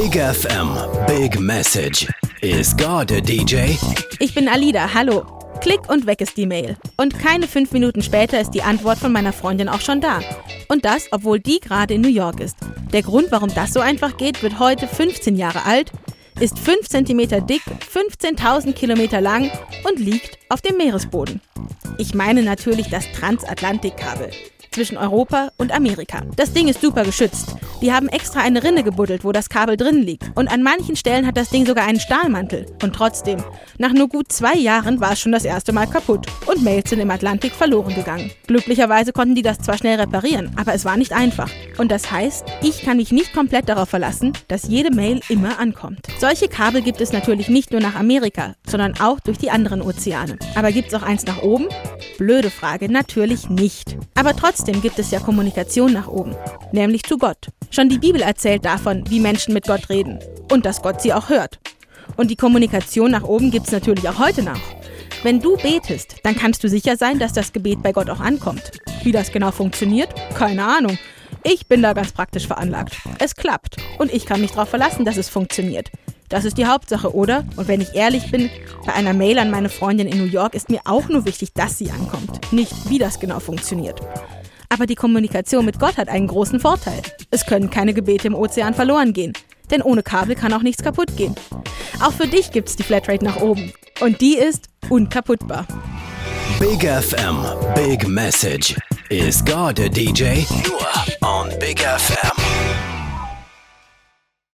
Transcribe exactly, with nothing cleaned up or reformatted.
Big F M, Big Message. Is God a D J? Ich bin Alida, hallo. Klick und weg ist die Mail. Und keine fünf Minuten später ist die Antwort von meiner Freundin auch schon da. Und das, obwohl die gerade in New York ist. Der Grund, warum das so einfach geht, wird heute fünfzehn Jahre alt, ist fünf Zentimeter dick, fünfzehntausend Kilometer lang und liegt auf dem Meeresboden. Ich meine natürlich das Transatlantikkabel zwischen Europa und Amerika. Das Ding ist super geschützt. Die haben extra eine Rinne gebuddelt, wo das Kabel drin liegt. Und an manchen Stellen hat das Ding sogar einen Stahlmantel. Und trotzdem, nach nur gut zwei Jahren war es schon das erste Mal kaputt. Und Mails sind im Atlantik verloren gegangen. Glücklicherweise konnten die das zwar schnell reparieren, aber es war nicht einfach. Und das heißt, ich kann mich nicht komplett darauf verlassen, dass jede Mail immer ankommt. Solche Kabel gibt es natürlich nicht nur nach Amerika, sondern auch durch die anderen Ozeane. Aber gibt es auch eins nach oben? Blöde Frage, natürlich nicht. Aber trotzdem gibt es ja Kommunikation nach oben, nämlich zu Gott. Schon die Bibel erzählt davon, wie Menschen mit Gott reden und dass Gott sie auch hört. Und die Kommunikation nach oben gibt es natürlich auch heute noch. Wenn du betest, dann kannst du sicher sein, dass das Gebet bei Gott auch ankommt. Wie das genau funktioniert? Keine Ahnung. Ich bin da ganz praktisch veranlagt. Es klappt und ich kann mich darauf verlassen, dass es funktioniert. Das ist die Hauptsache, oder? Und wenn ich ehrlich bin, bei einer Mail an meine Freundin in New York ist mir auch nur wichtig, dass sie ankommt, nicht wie das genau funktioniert. Aber die Kommunikation mit Gott hat einen großen Vorteil. Es können keine Gebete im Ozean verloren gehen. Denn ohne Kabel kann auch nichts kaputt gehen. Auch für dich gibt's die Flatrate nach oben. Und die ist unkaputtbar. Big F M, Big Message. Is God a D J? Nur on Big F M.